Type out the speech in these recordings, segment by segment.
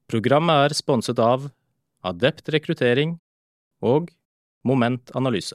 Programmet sponset av Adept Rekruttering og Moment Analyse.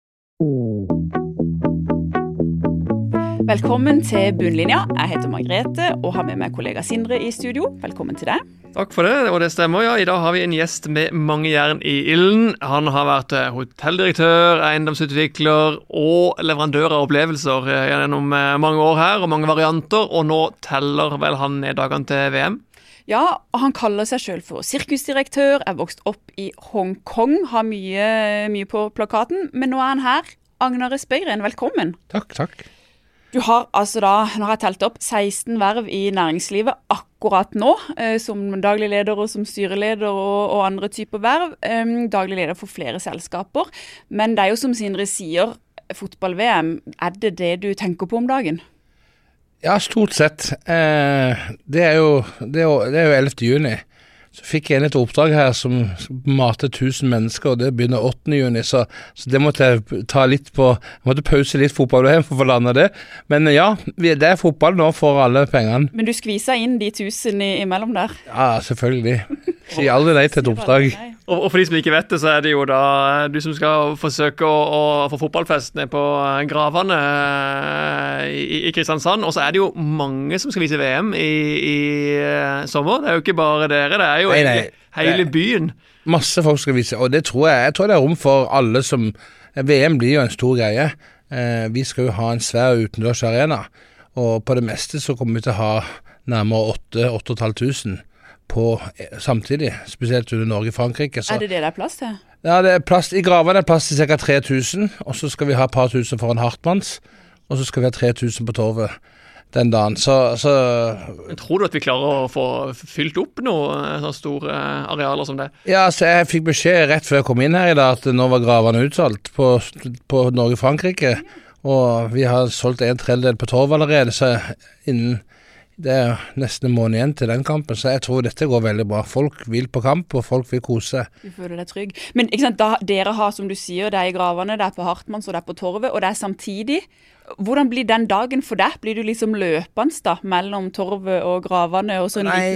Velkommen til Bunnlinja. Jeg heter Margrethe og har med meg kollega Sindre i studio. Velkommen til deg. Takk for det, og det stemmer. Ja, i dag har vi en gjest med mange jern i ilden. Han har vært hotelldirektør, eiendomsutvikler og leverandør av opplevelser gjennom mange år her, og mange varianter, og nå teller vel han neddagene til VM. Ja, og han kaller seg selv for sirkusdirektør, vokst opp i Hongkong, har mye på plakaten, men nå han her. Agnar Spøyren, velkommen. Takk. Du har altså da, nå har jeg telt opp, 16 verv i næringslivet akkurat nå, som daglig leder og som styreleder og andre typer verv. Daglig leder for flere selskaper, men det jo som Sindre sier, fotball-VM, det du tenker på om dagen? Ja, stort sett. Det er jo 11. juni. Så fikk jeg et oppdrag her som mater 1000 mennesker, og det begynner 8. juni, så det måtte jeg ta litt på, jeg måtte pause litt fotball for å få lande det. Men ja, det fotball nå for alle pengene. Men du skviser inn de 1000 imellom der? Ja, selvfølgelig. Sier aldri nei til et oppdrag. Og for de som ikke vet det, så det jo da du som skal forsøke å få fotballfest ned på Gravane i Kristiansand, og så det jo mange som skal vise VM i sommer. Det jo ikke bare dere, det jo hele byen. Masse folk skal vise, og det tror jeg tror det rom for alle som, VM blir jo en stor greie. Vi skal jo ha en svær utendørs arena, og på det meste så kommer vi til å ha nærmere 8-8,500 på samtidig, spesielt under Norge og Frankrike. Så. Det plass til? Ja, i Gravene plass til ca. 3000, og så skal vi ha et par tusen foran Hartmanns, og så skal vi ha 3000 på Torvet den dagen. Men tror du at vi klarer å få fylt opp noen så store arealer som det? Ja, så jeg fikk beskjed rett før jeg kom inn her i dag at nå var Gravene utsolgt på Norge og Frankrike, og vi har solgt 1/3 på Torvet allerede, så det nesten en måned igjen til den kampen, så jeg tror dette går veldig bra. Folk vil på kamp, og folk vil kose. Du føler deg trygg. Men ikke sant, da dere har, som du sier, det i Gravene, det på Hartmanns og det på Torvet, og det samtidig. Hvordan blir den dagen for deg? Blir du liksom løpende da, mellom Torvet og Gravene? Og sånn? Nei,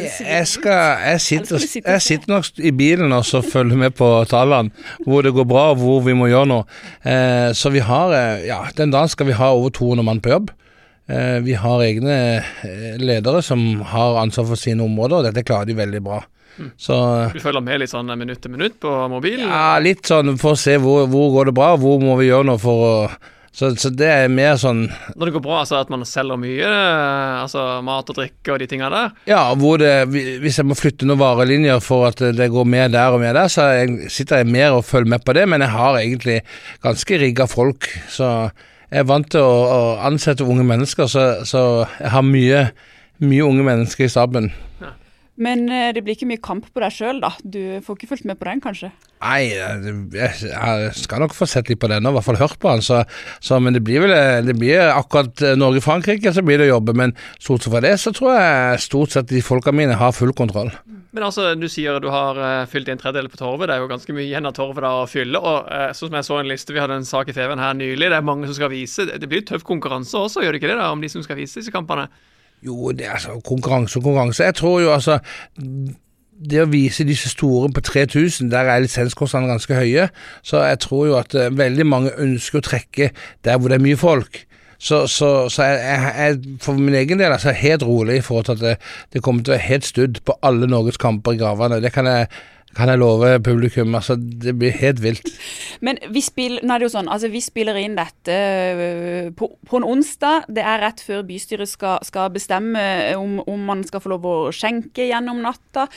jeg sitter nok i bilen og så følger med på tallene, hvor det går bra og hvor vi må gjøre noe. Så vi har, den dagen skal vi ha over 200 mann på jobb. Vi har egne ledere som har ansvar for sine områder, og dette klarer de veldig bra. Så, du følger med litt sånn minutt til minutt på mobilen? Ja, litt sånn for å se hvor går det bra, hvor må vi gjøre noe for å... Så det mer sånn... Når det går bra, altså at man selger mye, altså mat og drikke og de tingene der? Ja, hvis jeg må flytte noen varelinjer for at det går mer der og mer der, så sitter jeg mer og følger med på det, men jeg har egentlig ganske rigget folk, så... Jeg vant til å ansette unge mennesker, så jeg har mye unge mennesker i staben. Ja. Men det blir ikke mye kamp på deg selv da? Du får ikke fulgt med på den, kanskje? Nei, jeg skal nok få sett litt på den, og i hvert fall hørt på den. Men det blir akkurat Norge-Frankrike, så blir det å jobbe. Men stort sett for det, så tror jeg stort sett de folkene mine har full kontroll. Men altså, du sier du har fylt 1/3 på Torvet, det jo ganske mye igjen av Torvet da å fylle, og sånn som jeg så en liste, vi hadde en sak i TV-en her nylig, det mange som skal vise, det blir tøff konkurranse også, gjør det ikke det da, om de som skal vise disse kampene? Jo, det altså konkurranse. Jeg tror jo altså, det å vise disse store på 3000, der lisenskostnadene ganske høye, så jeg tror jo at veldig mange ønsker å trekke der hvor det mye folk. Så jeg for min egen del er helt rolig i forhold til at det kommer til å være helt studd på alle Norges kamper i Gravene. Det kan jeg love publikum, altså det blir helt vilt. Men nå det jo sånn, altså vi spiller inn dette på en onsdag, det rett før bystyret skal bestemme om man skal få lov å skjenke gjennom natta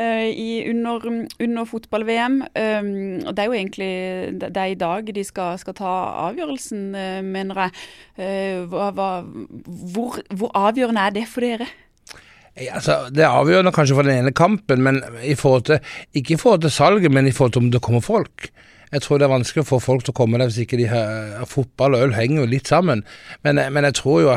under fotball-VM, og det jo egentlig det i dag de skal ta avgjørelsen, mener jeg. Hvor avgjørende det for dere? Altså, det avgjørende kanskje for den ene kampen, men ikke i forhold til salget, men i forhold til om det kommer folk. Jeg tror det vanskelig å få folk til å komme der hvis ikke de har fotball og øl henger jo litt sammen. Men jeg tror jo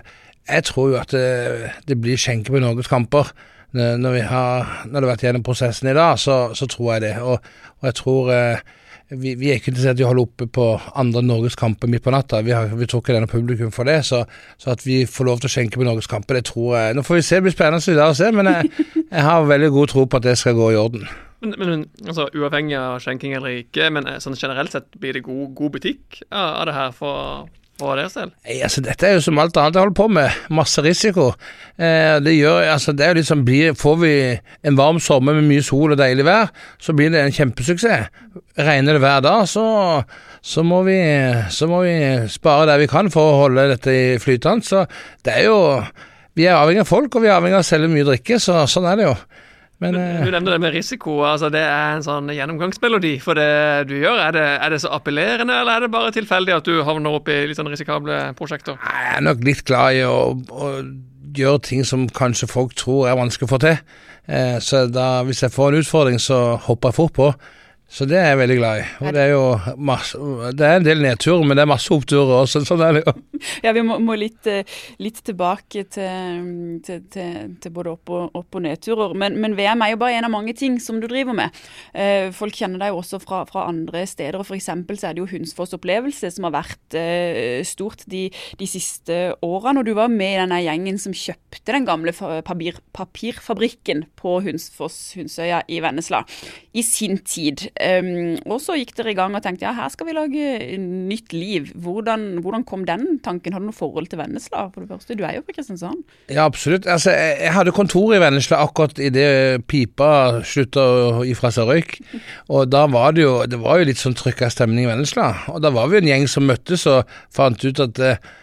at det blir skjenke på Norges kamper. Når det har vært gjennom prosessen i dag, så tror jeg det. Og jeg tror vi er ikke interessert i å holde oppe på andre Norges kamper midt på natta. Vi tror ikke denne publikum for det, så at vi får lov til å skjenke på Norges kamper, det tror jeg. Nå får vi se, det blir spennende i dag å se, men jeg har veldig god tro på at det skal gå i orden. Men altså, uavhengig av skjenking eller ikke, men sånn generelt sett blir det god butikk av det her for deres del? Altså, dette jo som alt annet jeg holder på med, masse risiko. Det er jo liksom, får vi en varm sommer med mye sol og deilig vær, så blir det en kjempesuksess. Regner det hver dag, så må vi spare der vi kan for å holde dette i flytende. Så det jo, vi avhengig av folk, og vi avhengig av å selge mye drikke, så sånn det jo. Men du nevner det med risiko, altså det en sånn gjennomgangsmelodi for det du gjør. Er det så appellerende, eller det bare tilfeldig at du havner opp i litt sånn risikable prosjekter? Jeg nok litt glad i å gjøre ting som kanskje folk tror vanskelig å få til. Så hvis jeg får en utfordring, så hopper jeg fort på. Så det jeg veldig glad i. Og det jo masse, det en del nedturer, men det masse oppturer også, sånn det jo. Ja, vi må litt tilbake til både opp- og nedturer, men VM jo bare en av mange ting som du driver med. Folk kjenner deg jo også fra andre steder, og for eksempel så det jo Hunsfos opplevelse som har vært stort de siste årene, og du var med i denne gjengen som kjøpte den gamle papirfabrikken på Hunsøya i Vennesla i sin tid. Og så gikk dere i gang og tenkte, her skal vi lage nytt liv. Hvordan kom den tanken? Har du noe forhold til Vennesla? For det første, du jo fra Kristiansand. Ja, absolutt. Altså, jeg hadde kontor i Vennesla akkurat i det pipa sluttet ifra seg røyk. Og da var det var jo litt sånn trykket stemning i Vennesla. Og da var vi en gjeng som møttes og fant ut at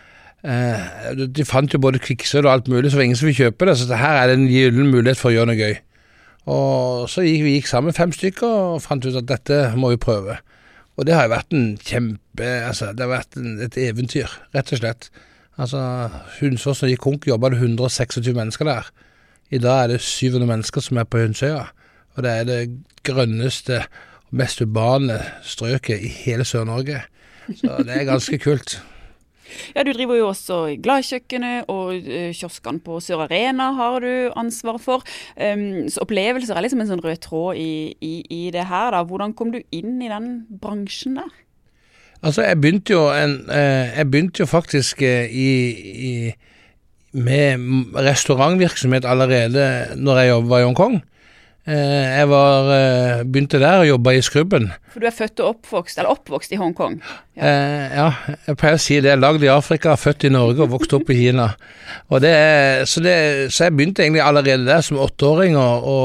de fant jo både kvikksølv og alt mulig, så var ingen som vil kjøpe det. Så her det en gyllen mulighet for å gjøre noe gøy. Og så vi gikk sammen 5 stykker og fant ut at dette må vi prøve. Og det har jo vært det har vært et eventyr, rett og slett. Altså, Hunsfos når de gikk konk, jobbet det 126 mennesker der. I dag det 700 mennesker som på Hunsøya. Og det det grønneste og mest urbane strøket i hele Sør-Norge. Så det ganske kult. Ja, du driver jo også i Gladkjøkkenet, og kioskene på Sør Arena har du ansvar for. Så opplevelser liksom en sånn rød tråd i det her da. Hvordan kom du inn i den bransjen der? Altså, jeg begynte jo faktisk med restaurantvirksomhet allerede når jeg var i Hongkong. Jeg begynte der og jobbet i Skrubben. For du født og oppvokst i Hongkong? Ja, jeg pleier å si det. Jeg lagd i Afrika, født i Norge og vokst opp i Kina. Og så jeg begynte egentlig allerede der som 8-åring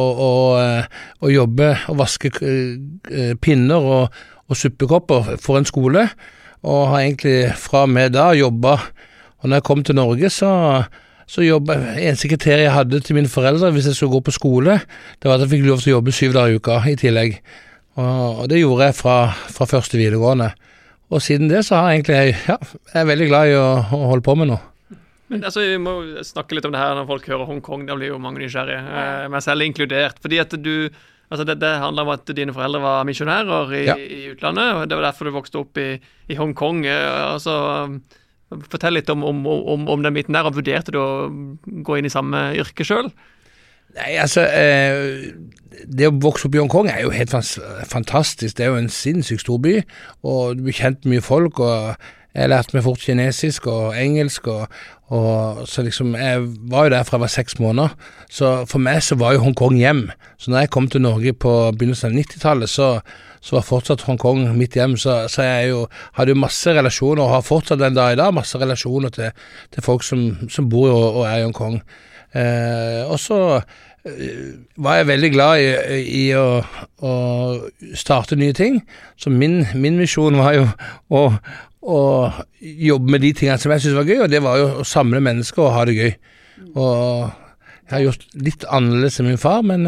å jobbe og vaske pinner og suppekopper for en skole. Og har egentlig fra med da jobbet. Og når jeg kom til Norge, så jobbet en sekretær jeg hadde til mine foreldre hvis jeg skulle gå på skole, det var at jeg fikk lov til å jobbe 7 dager i uka i tillegg. Og det gjorde jeg fra første videregående. Og siden det så har jeg egentlig, veldig glad i å holde på med noe. Men altså, vi må snakke litt om det her når folk hører Hongkong, da blir jo mange nysgjerrige, meg selv inkludert. Fordi at det handler om at dine foreldre var misjonærer i utlandet, og det var derfor du vokste opp i Hongkong. Fortell litt om den biten der, og vurderte du å gå inn i samme yrke selv? Nei, altså, det å vokse opp i Hongkong jo helt fantastisk. Det jo en sinnssykt stor by, og du blir kjent med mye folk, og jeg lærte meg fort kinesisk og engelsk, og så liksom, jeg var jo der fra jeg var 6 måneder, så for meg så var jo Hongkong hjem. Så når jeg kom til Norge på begynnelsen av 90-tallet, så var fortsatt Hongkong mitt hjem, så jeg hadde jo masse relasjoner, og har fortsatt den dag i dag masse relasjoner til folk som bor og i Hongkong. Og så var jeg veldig glad i å starte nye ting, så min misjon var jo å jobbe med de tingene som jeg synes var gøy, og det var jo å samle mennesker og ha det gøy. Og jeg har gjort litt annerledes enn min far, men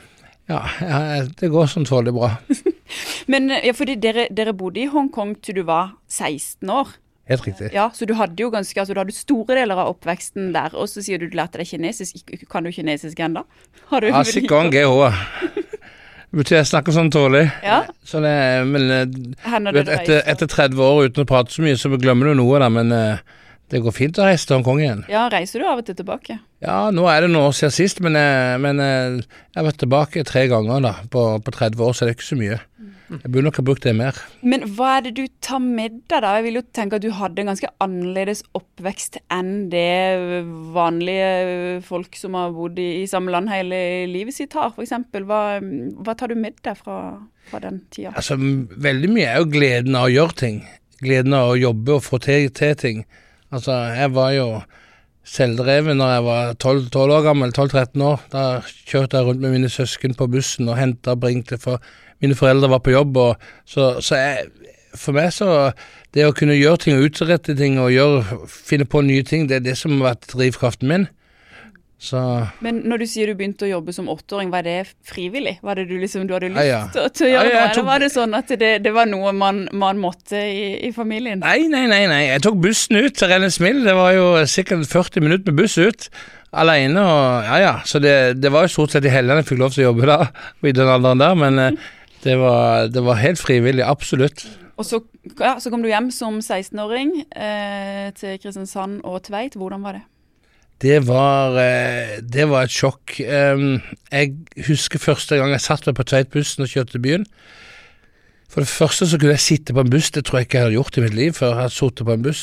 det går sånn tålelig bra. Men fordi dere bodde i Hongkong til du var 16 år. Helt riktig. Ja, så du hadde jo du hadde store deler av oppveksten der, og så sier du lærte deg kinesisk. Kan du kinesisk enda? Ja, sikkert GH. Det betyr jeg snakker sånn tålig. Ja. Så men etter 30 år uten å prate så mye, så glemmer du noe da, men Det går fint å reise til Hongkong igjen. Ja, reiser du av og til tilbake? Ja, nå er det noe år siden sist, men jeg har vært tilbake 3 ganger da, på 30 år, så det er ikke så mye. Jeg burde nok ha brukt det mer. Men hva er det du tar med deg da? Jeg vil jo tenke at du hadde en ganske annerledes oppvekst enn det vanlige folk som har bodd i samme land hele livet sitt har, for eksempel. Hva tar du med deg fra den tida? Altså, veldig mye er jo gleden av å gjøre ting. Gleden av å jobbe og få til ting. Altså, jeg var jo selvdreven når jeg var 12 år gammel, 12-13 år. Da kjørte jeg rundt med mine søsken på bussen og hentet og bringte, for mine foreldre var på jobb. For meg så, det å kunne gjøre ting og utrette ting og finne på nye ting, det er det som har vært drivkraften min. Så. Men når du sier du begynte å jobbe som 8-åring, var det frivillig? Var det du hadde lyst til å gjøre noe, eller var det sånn at det var noe man måtte i familien? Nei, jeg tok bussen ut til Rennesmill, det var jo sikkert 40 minutter med buss ut, alene, og så det var jo stort sett i helgen jeg fikk lov til å jobbe da, i den alderen der, men det var helt frivillig, absolutt. Og så kom du hjem som 16-åring til Kristiansand og Tveit, hvordan var det? Det var et sjokk. Jeg husker første gang jeg satt meg på Tveitbussen og kjørte til byen. For det første så kunne jeg sitte på en buss, det tror jeg ikke jeg hadde gjort i mitt liv før jeg hadde sittet på en buss.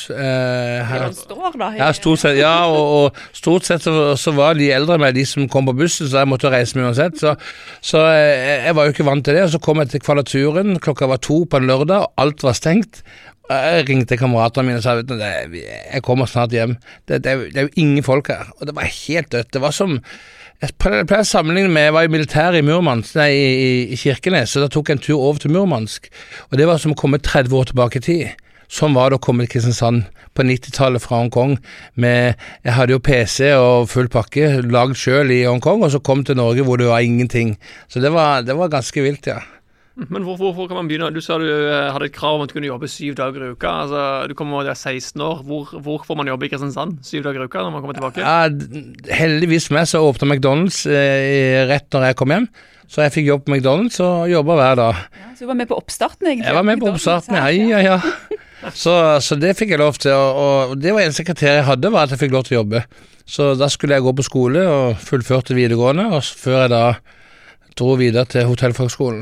Står da? Ja, stort sett, og stort sett så var de eldre med de som kom på bussen, så jeg måtte reise meg uansett. Så jeg var jo ikke vant til det, og så kom jeg til Kvadraturen, klokka var 2 på en lørdag, og alt var stengt. Jeg ringte kameratene mine og sa, jeg kommer snart hjem. Det er jo ingen folk her. Og det var helt dødt. Det var som, jeg pleier å sammenligne med, jeg var i militæret i Murmansk, i Kirkenes, så da tok jeg en tur over til Murmansk. Og det var som å komme 30 år tilbake i tid. Sånn var det å komme til Kristiansand på 90-tallet fra Hongkong. Jeg hadde jo PC og full pakke, laget selv i Hongkong, og så kom til Norge hvor det var ingenting. Så det var ganske vilt, ja. Men hvorfor kan man begynne? Du sa du hadde et krav om at du kunne jobbe 7 dager i uka. Altså, du kommer til 16 år. Hvor får man jobbe i Kristiansand 7 dager i uka når man kommer tilbake? Ja, heldigvis med så åpnet McDonald's rett når jeg kom hjem. Så jeg fikk jobb på McDonald's og jobbet hver dag. Ja, så du var med på oppstarten egentlig? Jeg var med på oppstarten, ja. Så det fikk jeg lov til. Og det var eneste kriteriet jeg hadde, var at jeg fikk lov til å jobbe. Så da skulle jeg gå på skole og fullførte videregående, og før jeg da dro videre til hotellfagskolen.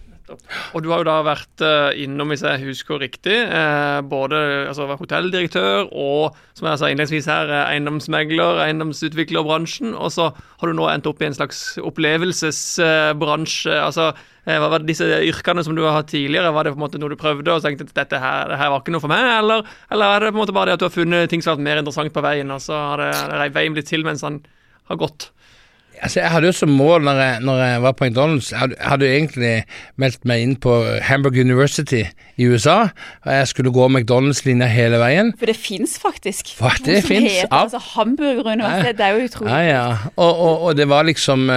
Og du har jo da vært innom, hvis jeg husker riktig, både vært hotelldirektør og, som jeg sa innledningsvis her, eiendomsmegler, eiendomsutviklerbransjen, og så har du nå endt opp i en slags opplevelsesbransje. Hva var disse yrkene som du har hatt tidligere? Var det på en måte noe du prøvde og tenkte at dette her var ikke noe for meg, eller er det på en måte bare det at du har funnet ting som har vært mer interessant på veien, og så har veien blitt til mens han har gått? Altså, jeg hadde jo som mål når jeg var på McDonald's, jeg hadde jo egentlig meldt meg inn på Hamburg University i USA, og jeg skulle gå McDonald's-linja hele veien. For det finnes faktisk. Det finnes. Hamburg Universitet, det er jo utrolig. Ja. Og det var liksom,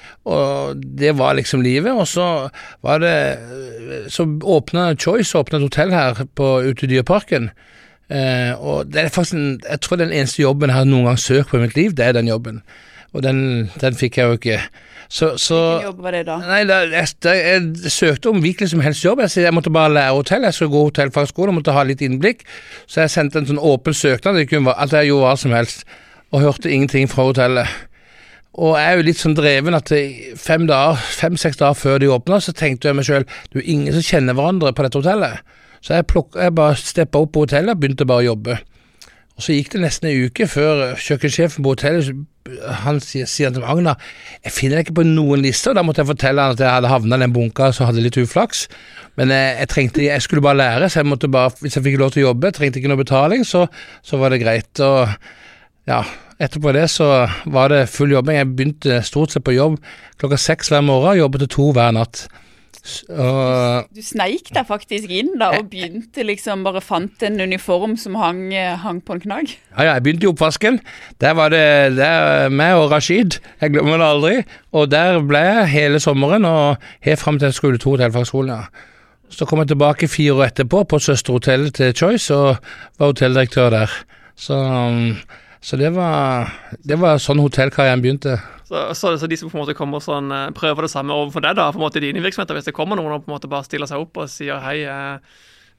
livet, og så var det, så åpnet Choice, åpnet et hotell her ute i Dyreparken, og det er faktisk, jeg tror den eneste jobben jeg har noen gang søkt på i mitt liv, det er den jobben. Og den fikk jeg jo ikke. Hvilken jobb var det da? Nei, jeg søkte om virkelig som helst jobb. Jeg måtte bare lære hotell, jeg skulle gå hotellfagskole, måtte ha litt innblikk. Så jeg sendte en sånn åpen søknad, at jeg gjorde hva som helst, og hørte ingenting fra hotellet. Og jeg er jo litt sånn dreven at 5-6 dager før de åpnet, så tenkte jeg meg selv, det er jo ingen som kjenner hverandre på dette hotellet. Så jeg bare steppet opp på hotellet og begynte bare å jobbe. Og så gikk det nesten en uke før kjøkkensjefen på hotellet, han sier til Agner, jeg finner det ikke på noen liste, og da måtte jeg fortelle han at jeg hadde havnet i den bunka, så hadde litt uflaks. Men jeg skulle bare lære, så jeg måtte bare, hvis jeg fikk lov til å jobbe, trengte ikke noe betaling, så var det greit. Og ja, etterpå det så var det full jobbing. Jeg begynte stort sett på jobb 6:00 hver morgen, og jobbet til 2 hver natt. Du sneik deg faktisk inn da og begynte bare fant en uniform som hang på en knagg. Ja, jeg begynte i oppvasken. Der var det meg og Rashid, jeg glemmer det aldri, og der ble jeg hele sommeren og helt frem til jeg skulle til hotellfagskolen. Ja. Så kom jeg tilbake 4 år etterpå på søsterhotellet til Choice og var hotelldirektør der. Så det var sånn hotellkarrieren begynte. Så de som på en måte kommer sånn, prøver det samme overfor deg da, på en måte dine virksomheter, hvis det kommer noen og på en måte bare stiller seg opp og sier hei,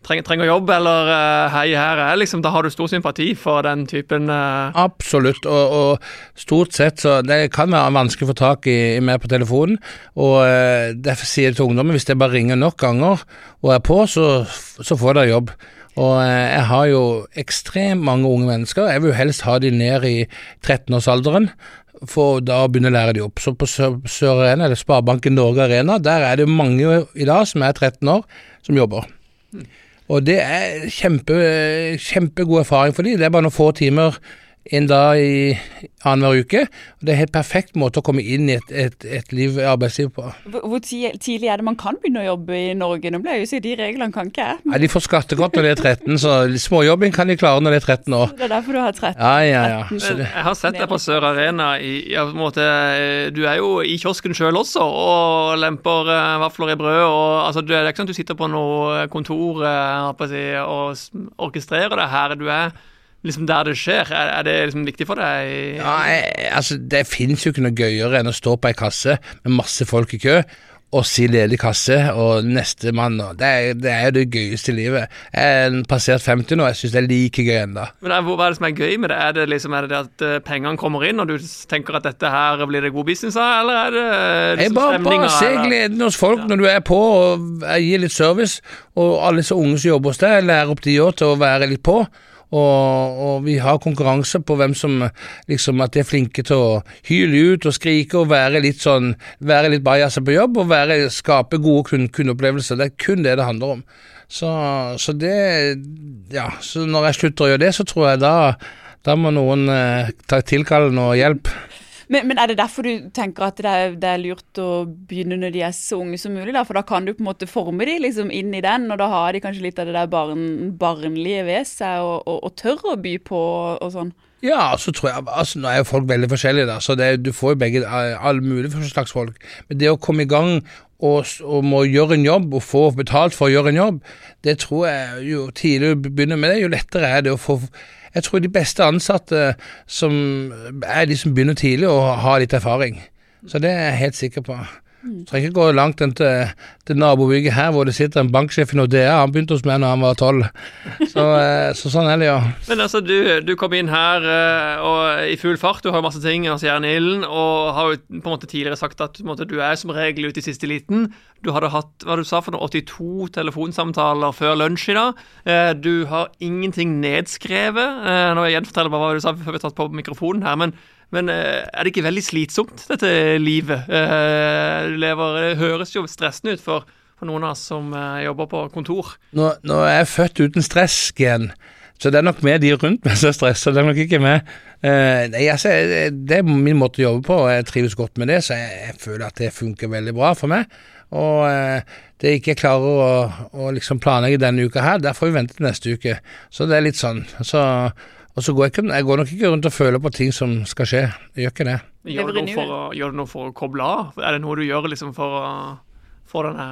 trenger jobb, eller hei her liksom, da har du stor sympati for den typen Absolutt, og stort sett så det kan være vanskelig å få tak i meg på telefonen, og derfor sier jeg til ungdommen, hvis jeg bare ringer nok ganger og på, så får dere jobb. Og jeg har jo ekstremt mange unge mennesker. Jeg vil jo helst ha de ned i 13-årsalderen, for da å begynne å lære de opp. Så på Sør Arena, eller Sparebanken Norge Arena, der det mange i dag som 13 år, som jobber. Og det kjempegod erfaring for dem. Det bare noen få timer en dag i annenhver uke. Og det helt perfekt måte å komme inn i et arbeidsliv på. Hvor tidlig det man kan begynne å jobbe i Norge? Nå ble jeg jo si, de reglene kan ikke jeg. Ja, de får skattekort når de 13, så småjobbing kan de klare når de 13 år. Det derfor du har 13. Ja. Jeg har sett deg på Sør Arena, på en måte, du jo i kiosken selv også, og lemper vafler i brød, og altså, det ikke sånn at du sitter på noe kontor og orkestrerer det her, du liksom der det skjer, det liksom viktig for deg? Ja, altså det finnes jo ikke noe gøyere enn å stå på en kasse med masse folk i kø, og si ledig kasse, og neste mann, det jo det gøyeste i livet. Jeg passert 50 nå, jeg synes det like gøy enda. Men hva det som gøy med det? Det liksom, det at pengene kommer inn, og du tenker at dette her blir det god business av, eller det liksom stemninger? Bare se gleden hos folk når du på, og gir litt service, og alle så unge som jobber hos deg, lærer opp de også til å være litt på, og vi har konkurranse på hvem som liksom at de flinke til å hyle ut og skrike og være litt bajaser på jobb og skape gode kundeopplevelser. Det kun det handler om. Så det, ja, så når jeg slutter å gjøre det, så tror jeg da må noen tilkalle noe hjelp. Men det derfor du tenker at det lurt å begynne når de så unge som mulig? Da? For da kan du på en måte forme de liksom inn i den, og da har de kanskje litt av det der barnlige ved seg, og tørre å by på og sånn. Ja, så tror jeg, altså nå jo folk veldig forskjellige da, så du får jo begge, alle mulige slags folk. Men det å komme i gang og må gjøre en jobb, og få betalt for å gjøre en jobb, det tror jeg jo tidligere å begynne med det, jo lettere det å få. Jeg tror de beste ansatte som de som begynner tidlig og har litt erfaring. Så det jeg helt sikker på. Så jeg ikke gå langt inn til nabobygget her, hvor det sitter en banksjef i Nordea. Han begynte hos meg når han var 12. Så sånn det, ja. Men altså, du kom inn her og i full fart. Du har jo masse ting, altså jern i ilden, og har jo på en måte tidligere sagt at måte, du som regel ute i siste liten. Du hadde hatt, hva du sa for noe, 82 telefonsamtaler før lunsj i dag. Du har ingenting nedskrevet. Nå vil jeg gjenfortelle hva du sa før vi har tatt på mikrofonen her, men det ikke veldig slitsomt, dette livet? Det høres jo stressende ut for noen av oss som jobber på kontor. Nå er jeg født uten stress, Gen. Så det nok mer de rundt meg som stresser, det nok ikke meg. Nei, altså, det min måte å jobbe på, og jeg trives godt med det, så jeg føler at det funker veldig bra for meg. Og det ikke jeg klarer å liksom planlegge denne uka her, der får vi vente til neste uke. Så det litt sånn. Og så jeg går nok ikke rundt og føler på ting som skal skje. Jeg gjør ikke det. Gjør du noe for å koble av? Det noe du gjør liksom for å få den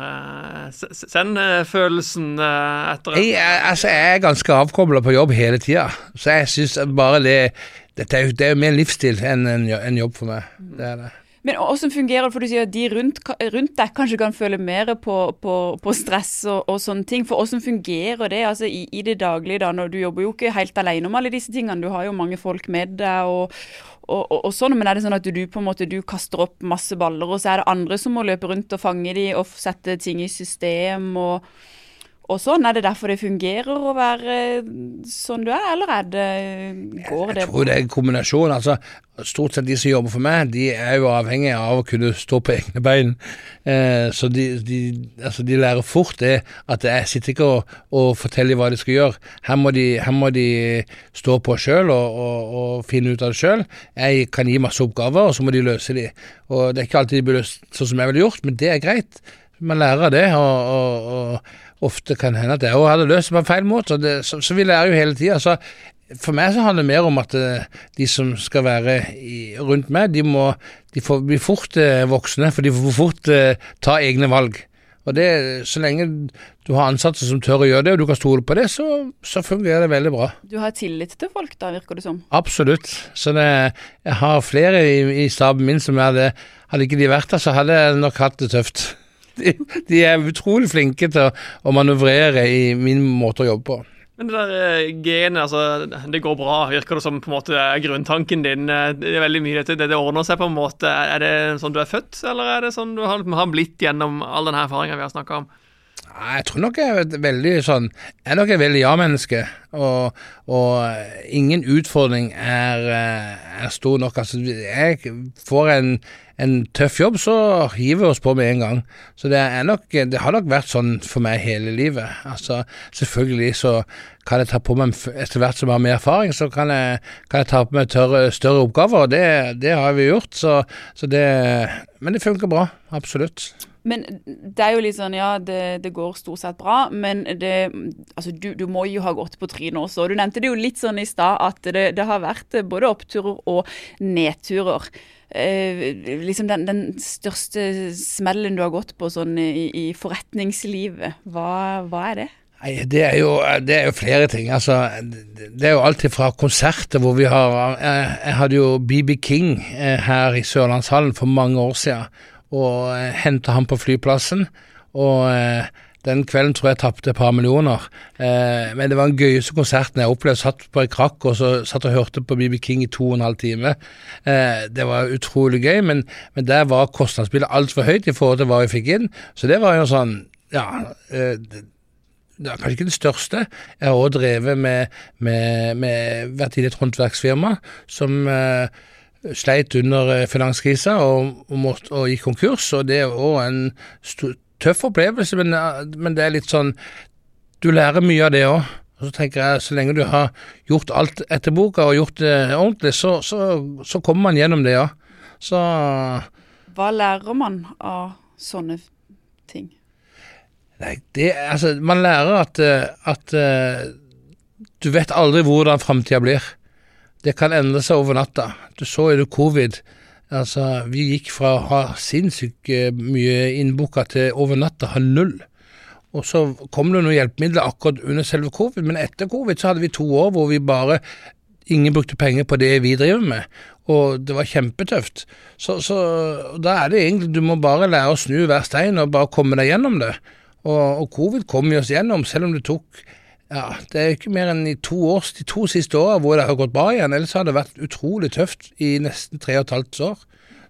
send-følelsen etter? Jeg ganske avkoblet på jobb hele tiden. Så jeg synes bare det jo mer en livsstil enn en jobb for meg. Det det. Men hvordan fungerer det, for du sier at de rundt deg kanskje kan føle mer på stress og sånne ting, for hvordan fungerer det altså i det daglige da, når du jobber jo ikke helt alene om alle disse tingene, du har jo mange folk med deg og sånn, men det sånn at du på en måte kaster opp masse baller, og så det andre som må løpe rundt og fange de og sette ting i system og sånn, det derfor det fungerer å være sånn du eller går det? Jeg tror det en kombinasjon, altså stort sett de som jobber for meg, de jo avhengige av å kunne stå på egne bein, så de lærer fort det, at jeg sitter ikke og forteller hva de skal gjøre. Her må de stå på selv og finne ut av det selv. Jeg kan gi masse oppgaver, og så må de løse de. Og det ikke alltid de blir løst sånn som jeg ville gjort, men det greit. Man lærer av det, og ofte kan hende at jeg også hadde løst det på en feil måte, så vi lærer jo hele tiden. Så for meg så handler det mer om at de som skal være rundt meg, de bli fort voksne, for de får fort ta egne valg. Og det, så lenge du har ansatte som tør å gjøre det, og du kan stole på det, så fungerer det veldig bra. Du har tillit til folk da, virker det som? Absolutt. Så jeg har flere i staben min som hadde ikke de vært der, så hadde jeg nok hatt det tøft. De utrolig flinke til å manøvrere i min måte å jobbe på. Men det der genet, altså, det går bra, virker det som på en måte grunntanken din. Det veldig mye dette, det ordner seg på en måte. Er det sånn du født, eller det sånn du har blitt gjennom all denne erfaringen vi har snakket om? Jeg tror nok jeg er veldig veldig ja-menneske, og ingen utfordring er stor nok. Altså, jeg får en tøff jobb, så hiver vi oss på med en gang. Så det har nok vært sånn for meg hele livet. Altså, selvfølgelig så kan jeg ta på meg, etter hvert som jeg har mer erfaring, så kan jeg ta på meg større oppgaver, og det har vi gjort. Men det funker bra, absolutt. Men det er jo litt sånn, ja, det går stort sett bra, men altså, du må jo ha gått på trynet også. Du nevnte det jo litt sånn i stad, at det har vært både oppturer og nedturer. Liksom den største smellen du har gått på sånn i forretningslivet, hva er det? Nei, det er jo flere ting. Altså, det er jo alltid fra konserter hvor vi jeg hadde jo B.B. King her i Sørlandshallen for mange år siden, og hentet han på flyplassen, og den kvelden tror jeg tappte et par millioner, men det var den gøyeste konserten jeg opplevde. Satt på en krakk og så satt og hørte på B.B. King i 2,5 timer. Det var utrolig gøy, men der var kostnadsbildet alt for høyt i forhold til hva vi fikk inn, så det var jo sånn, ja, det er kanskje ikke det største. Jeg har også drevet med vært i et håndverksfirma som sleit under finanskrisa og gikk konkurs, og det er også en tøff opplevelse, men det er litt sånn, du lærer mye av det også. Og så tenker jeg, så lenge du har gjort alt etter boka og gjort det ordentlig, så kommer man gjennom det, ja. Så hva lærer man av sånne ting? Nei, altså, man lærer at du vet aldri hvordan fremtiden blir. Det kan endre seg over natta. Du så jo covid. Altså, vi gikk fra å ha sinnssykt mye innboka til over natta ha 0. Og så kom det noen hjelpemidler akkurat under selve covid, men etter covid så hadde vi 2 år hvor vi ingen brukte penger på det vi driver med, og det var kjempetøft. Så da er det egentlig, du må bare lære å snu hver stein og bare komme deg gjennom det. Og covid kom vi oss gjennom, selv om det tok, ja, det er ikke mer enn de 2 siste årene hvor det har gått bra igjen, ellers har det vært utrolig tøft i nesten 3,5 år.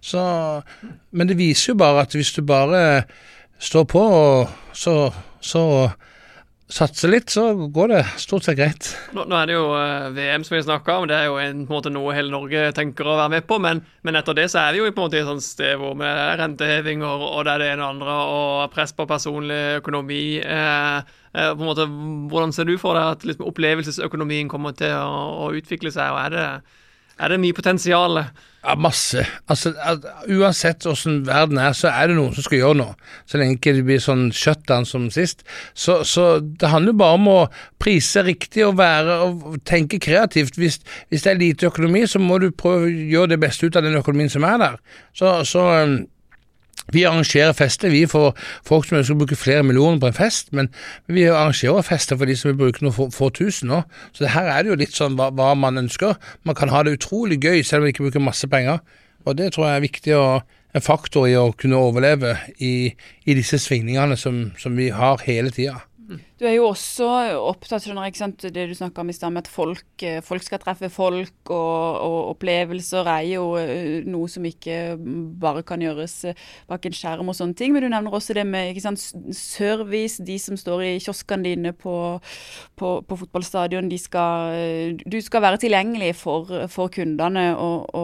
Men det viser jo bare at hvis du bare står på og så satser litt, så går det stort sett greit. Nå er det jo VM som vi snakket om, det er jo på en måte noe hele Norge tenker å være med på, men etter det så er vi jo på en måte i et sånt sted hvor med rentehevinger og det er det ene og andre, og press på personlig økonomi. På en måte, hvordan ser du for deg at liksom, opplevelsesøkonomien kommer til å utvikle seg, og er det mye potensial? Ja, masse. Altså, uansett hvordan verden så er det noen som skal gjøre noe. Så lenge ikke det blir sånn shutdown som sist. Så det handler bare om å prise riktig og tenke kreativt. Hvis det er lite økonomi, så må du prøve å gjøre det beste ut av den økonomien som er der. Så vi arrangerer fester, vi får folk som ønsker å bruke flere millioner på en fest, men vi arrangerer fester for de som vil bruke noe få tusen nå. Så det her er det jo litt sånn hva man ønsker. Man kan ha det utrolig gøy selv om man ikke bruker masse penger, og det tror jeg er viktig og en faktor i å kunne overleve i disse svingningene som vi har hele tiden. Du er jo også opptatt, skjønner jeg, ikke sant? Det du snakket om i stedet med at folk skal treffe folk, og opplevelser er jo noe som ikke bare kan gjøres bak en skjerm og sånne ting, men du nevner også det med, ikke sant, service, de som står i kioskene dine på fotballstadion, du skal være tilgjengelig for kundene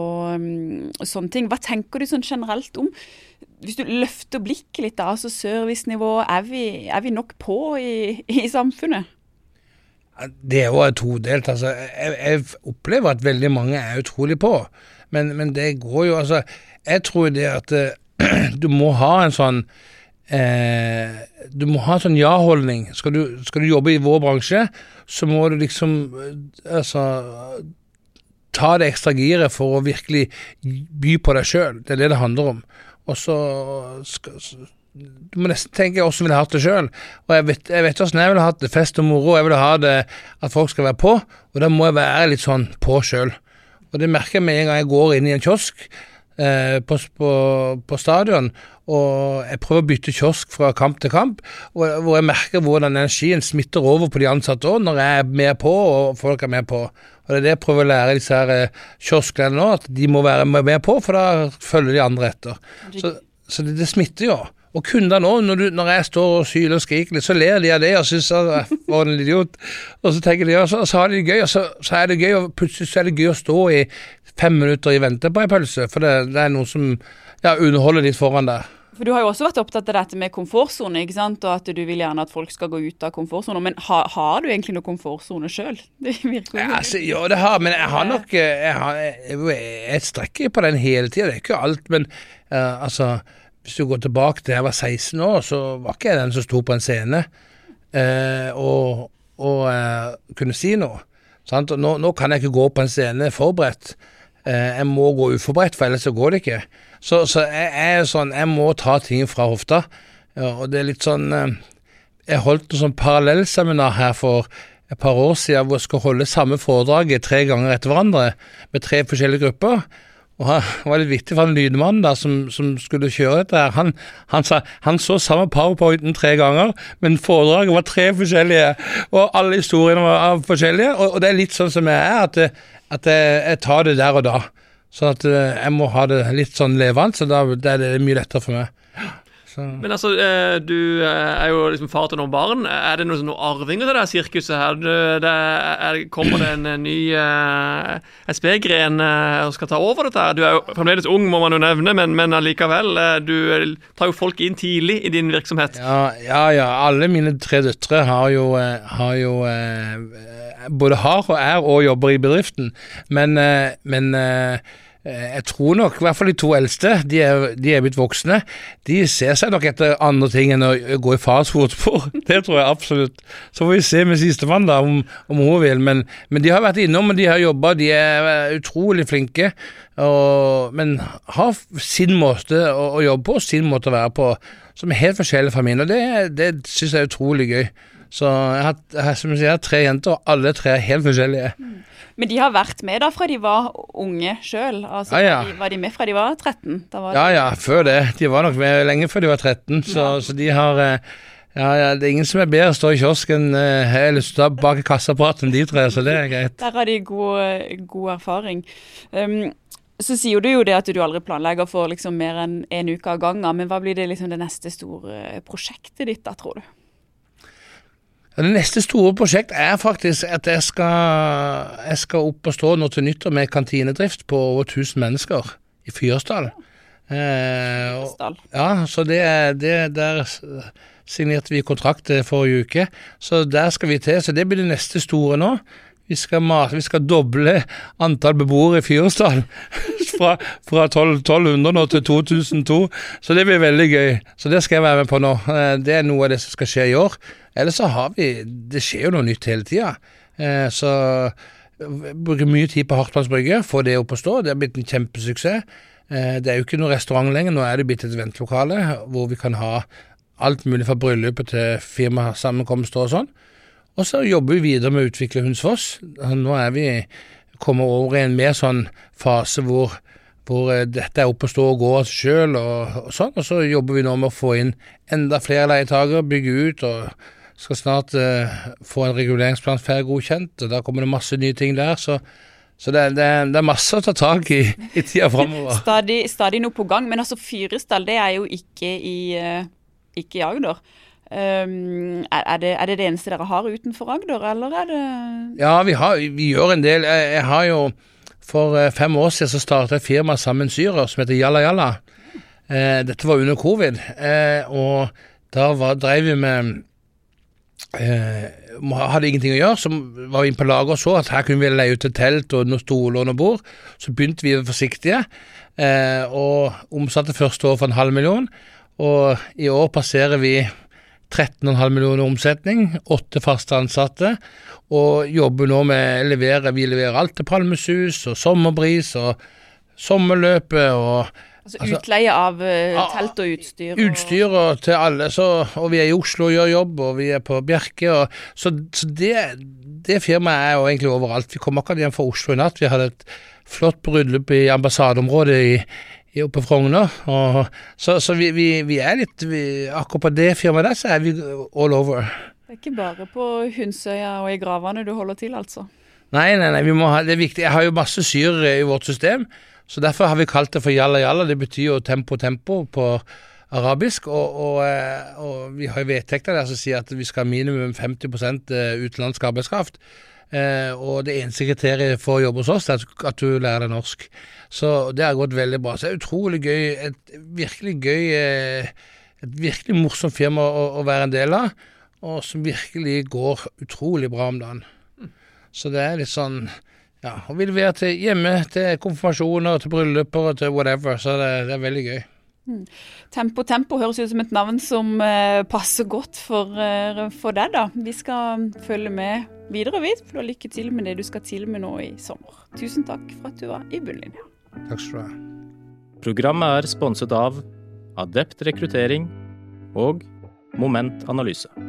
og sånne ting. Hva tenker du sånn generelt om? Hvis du løfter blikket litt da, så servicenivå, er vi nok på i samfunnet? Det er jo todelt. Altså, jeg opplever at veldig mange er utrolig på, men det går jo, altså, jeg tror det at du må ha en sånn ja-holdning. Skal du jobbe i vår bransje, så må du liksom ta det ekstra giret for å virkelig by på deg selv. Det er det handler om. Og så du må nesten tenke hvordan vil jeg ha det selv, og jeg vet hvordan jeg vil ha det, fest og moro, jeg vil ha det at folk skal være på, og da må jeg være litt sånn på selv, og det merker jeg med en gang jeg går inn i en kiosk. på stadion, og jeg prøver å bytte kiosk fra kamp til kamp, hvor jeg merker hvordan energien smitter over på de ansatte også, når jeg er med på, og folk er med på. Og det er det jeg prøver å lære disse her kioskene nå, at de må være med på, for da følger de andre etter. Så det smitter jo. Og kunder nå, når jeg står og syler og skriker litt, så ler de av det og synes at jeg var en idiot. Og så tenker de, og så har de det gøy, og så er det gøy, og plutselig så er det gøy å stå i 5 minutter i vente på en pølse, for det er noe som underholder litt foran der. For du har jo også vært opptatt av dette med komfortzone, ikke sant? Og at du vil gjerne at folk skal gå ut av komfortzone, men har du egentlig noe komfortzone selv? Det virker jo. Altså, ja, det har, men jeg har nok, jeg strekker på den hele tiden, det er ikke alt, men altså, hvis du går tilbake til jeg var 16 år, så var ikke jeg den som sto på en scene og kunne si noe. Sant? Og nå kan jeg ikke gå på en scene forberedt. Jeg må gå uforberedt, for ellers så går det ikke. Så jeg er sånn, jeg må ta ting fra hofta. Og det er litt sånn, jeg holdt noe sånn parallellseminar her for et par år siden, hvor jeg skal holde samme foredraget 3 ganger etter hverandre, med 3 forskjellige grupper. Og det var litt viktig for en lydmann da, som skulle kjøre dette her. Han sa, han så samme PowerPointen 3 ganger, men foredraget var 3 forskjellige, og alle historiene var forskjellige, og det er litt sånn som jeg er, at jeg tar det der og da. Sånn at jeg må ha det litt sånn levende, så da er det mye lettere for meg. Men altså, du er jo liksom far til noen barn. Er det noen arvinger til det sirkuset her? Kommer det en ny SB-gren og skal ta over dette her? Du er jo fremdeles ung, må man jo nevne, men allikevel, du tar jo folk inn tidlig i din virksomhet. Ja, alle mine 3 døtre har jo både har og er og jobber i bedriften, men jeg tror nok, i hvert fall de 2 eldste, de er blitt voksne, de ser seg nok etter andre ting enn å gå i fars fotspor. Det tror jeg absolutt. Så får vi se med siste mann da, om hun vil, men de har vært innom, og de har jobbet, de er utrolig flinke, men har sin måte å jobbe på, sin måte å være på, som er helt forskjellig fra min, og det synes jeg er utrolig gøy. Så jeg har, som jeg sier, 3 jenter, og alle 3 er helt forskjellige. Men de har vært med da fra de var unge selv, altså var de med fra de var 13? Før det. De var nok med lenge før de var 13, så de har, det er ingen som er bedre å stå i kiosken eller stå bak kassapparaten de 3, så det er greit. Der har de god erfaring. Så sier du jo det at du aldri planlegger for liksom mer enn 1 uke av gangen, men hva blir det liksom det neste store prosjektet ditt da, tror du? Det neste store prosjekt er faktisk at jeg skal opp og stå nå til nyttår med kantinedrift på over 1000 mennesker i Fyresdal. Ja, så der signerte vi kontrakt forrige uke, så der skal vi til, så det blir det neste store nå. Vi skal doble antall beboere i Fyresdal fra 1200 nå til 2002, så det blir veldig gøy. Så det skal jeg være med på nå. Det er noe av det som skal skje i år. Ellers så det skjer jo noe nytt hele tiden. Så jeg bruker mye tid på Hartmanns Brygge, få det opp å stå. Det har blitt en kjempesuksess. Det er jo ikke noe restaurant lenger, nå er det blitt et eventlokale, hvor vi kan ha alt mulig fra bryllupet til firmasammenkomster og sånn. Og så jobber vi videre med å utvikle Hunsfoss. Nå er vi kommet over i en mer sånn fase hvor dette er oppe å stå og gå selv og sånn. Og så jobber vi nå med å få inn enda flere leietager, bygge ut, og skal snart få en reguleringsplan ferdig godkjent. Og da kommer det masse nye ting der, så det er masse å ta tak i tida fremover. Stadig noe på gang, men altså Fyresdal, det er jo ikke i Agder. Er det eneste dere har utenfor Agder, eller er det? Ja, vi gjør en del. Jeg har jo, for 5 år siden så startet et firma sammen syrer som heter Jalla Jalla. Dette var under covid, og da drev vi med hadde ingenting å gjøre, så var vi inn på lager og så at her kunne vi leie ut et telt og noen stoler og noen bord. Så begynte vi forsiktige, og omsatte første år for 500.000, og i år passerer vi 13,5 millioner omsetning, 8 faste ansatte, og jobber nå med vi leverer alt til Palmesus og Sommerbris og Sommerløpet og utleie av telt og utstyr. Utstyr og til alle, og vi er i Oslo og gjør jobb, og vi er på Bjerke, så det firmaet er jo egentlig overalt. Vi kom akkurat hjem fra Oslo i natt, vi hadde et flott bryllup i ambassadeområdet på Frogner. Så vi er litt, akkurat på det firmaet der, så er vi all over. Det er ikke bare på Hundsøya og i Gravane du holder til, altså? Nei, det er viktig. Jeg har jo masse syr i vårt system, så derfor har vi kalt det for Jalla Jalla. Det betyr jo tempo på arabisk, og vi har jo vedtekter der som sier at vi skal ha minimum 50% utenlandsk arbeidskraft. Og det eneste kriteriet for å jobbe hos oss er at du lærer deg norsk. Så det har gått veldig bra. Så det er utrolig gøy, et virkelig morsomt firma å være en del av, og som virkelig går utrolig bra om dagen. Så det er litt sånn, ja, og vi leverer til hjemme, til konfirmasjoner, til brylluper og til whatever, så det er veldig gøy. Tempo høres ut som et navn som passer godt for deg da. Vi skal følge med videre vidt, for da lykke til med det du skal til med nå i sommer. Tusen takk for at du var i Bunnlinja. Takk skal du ha. Programmet sponset av Adept rekruttering og Moment Analyse.